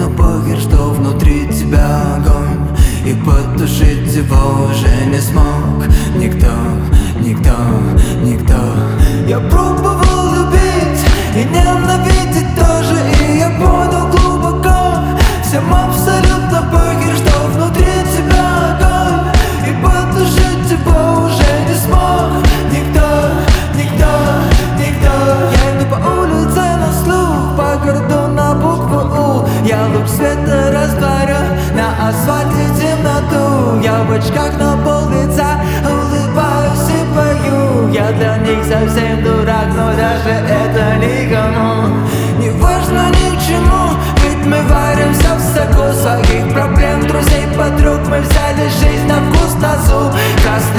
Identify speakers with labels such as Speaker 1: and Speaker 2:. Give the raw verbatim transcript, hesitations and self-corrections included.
Speaker 1: абсолютно похер, что внутри тебя огонь, и потушить его уже не смог никто, никто, никто. Я пробовал любить и ненавидеть тоже, и я понял глубоко, всем абсолютно похер, что внутри тебя огонь, и потушить его уже не смог никто, никто, никто. Я иду по улице на слух, по городу на букву У. Я луч света растворю на асфальте темноту. Я в очках на пол лица улыбаюсь и пою. Я для них совсем дурак, но даже это никому не важно ни к чему, ведь мы варимся в соку своих проблем, друзей, подруг. Мы взяли жизнь на вкус, на зуб.